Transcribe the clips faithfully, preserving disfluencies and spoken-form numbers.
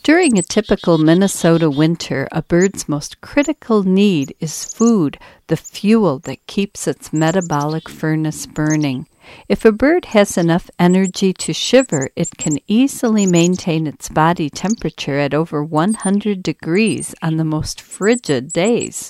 During a typical Minnesota winter, a bird's most critical need is food, the fuel that keeps its metabolic furnace burning. If a bird has enough energy to shiver, it can easily maintain its body temperature at over one hundred degrees on the most frigid days.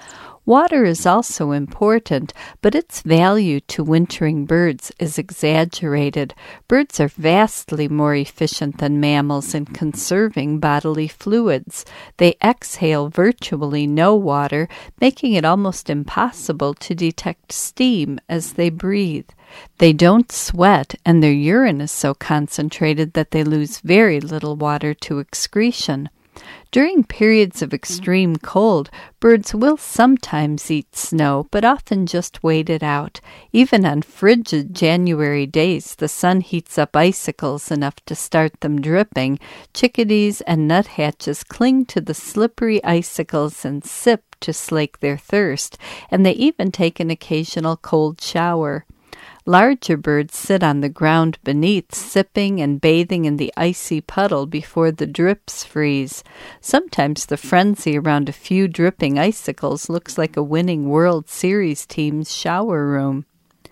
Water is also important, but its value to wintering birds is exaggerated. Birds are vastly more efficient than mammals in conserving bodily fluids. They exhale virtually no water, making it almost impossible to detect steam as they breathe. They don't sweat, and their urine is so concentrated that they lose very little water to excretion. During periods of extreme cold, birds will sometimes eat snow, but often just wait it out. Even on frigid January days, the sun heats up icicles enough to start them dripping. Chickadees and nuthatches cling to the slippery icicles and sip to slake their thirst, and they even take an occasional cold shower. Larger birds sit on the ground beneath, sipping and bathing in the icy puddle before the drips freeze. Sometimes the frenzy around a few dripping icicles looks like a winning World Series team's shower room.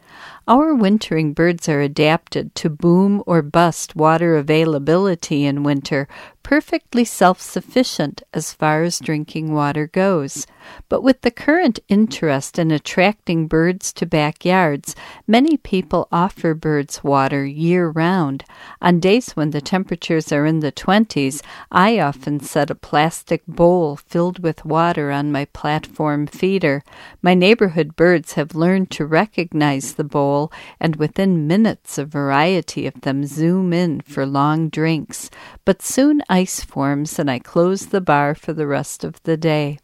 Our wintering birds are adapted to boom or bust water availability in winter, perfectly self-sufficient as far as drinking water goes. But with the current interest in attracting birds to backyards, many people offer birds water year-round. On days when the temperatures are in the twenties, I often set a plastic bowl filled with water on my platform feeder. My neighborhood birds have learned to recognize the bowl, and within minutes a variety of them zoom in for long drinks. But soon ice forms, and I close the bar for the rest of the day.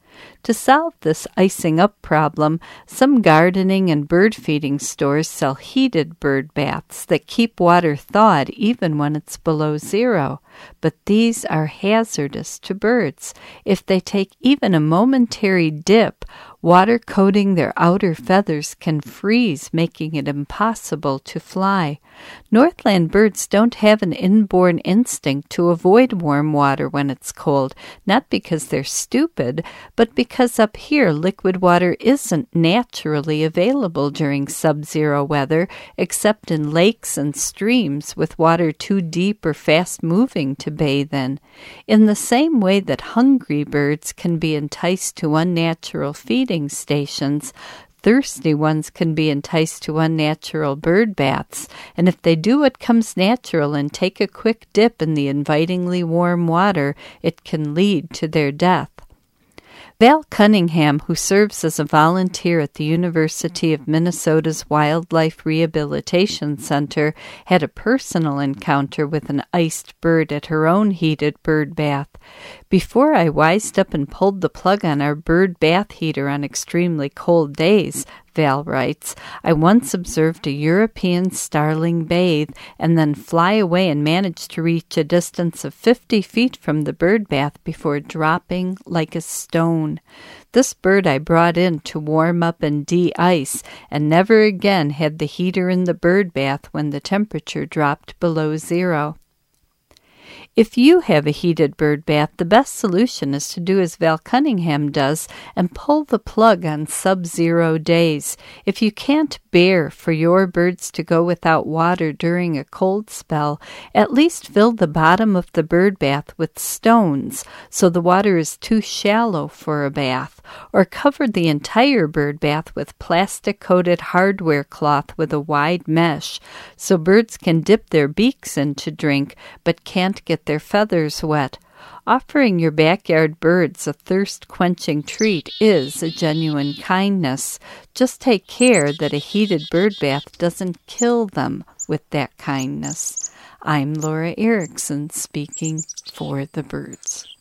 To solve this icing up problem, some gardening and bird feeding stores sell heated bird baths that keep water thawed even when it's below zero. But these are hazardous to birds. If they take even a momentary dip, water coating their outer feathers can freeze, making it impossible to fly. Northland birds don't have an inborn instinct to avoid warm water when it's cold, not because they're stupid, but because up here liquid water isn't naturally available during sub-zero weather, except in lakes and streams with water too deep or fast-moving to bathe in. In the same way that hungry birds can be enticed to unnatural feeding stations, thirsty ones can be enticed to unnatural bird baths, and if they do what comes natural and take a quick dip in the invitingly warm water, it can lead to their death. Val Cunningham, who serves as a volunteer at the University of Minnesota's Wildlife Rehabilitation Center, had a personal encounter with an iced bird at her own heated bird bath. Before I wised up and pulled the plug on our bird bath heater on extremely cold days, Val writes, I once observed a European starling bathe and then fly away and managed to reach a distance of fifty feet from the bird bath before dropping like a stone. This bird I brought in to warm up and de-ice, and never again had the heater in the bird bath when the temperature dropped below zero. If you have a heated bird bath, the best solution is to do as Val Cunningham does and pull the plug on sub-zero days. If you can't bear for your birds to go without water during a cold spell, at least fill the bottom of the bird bath with stones so the water is too shallow for a bath, or cover the entire bird bath with plastic-coated hardware cloth with a wide mesh so birds can dip their beaks in to drink but can't get their feathers wet. Offering your backyard birds a thirst-quenching treat is a genuine kindness. Just take care that a heated bird bath doesn't kill them with that kindness. I'm Laura Erickson speaking for the birds.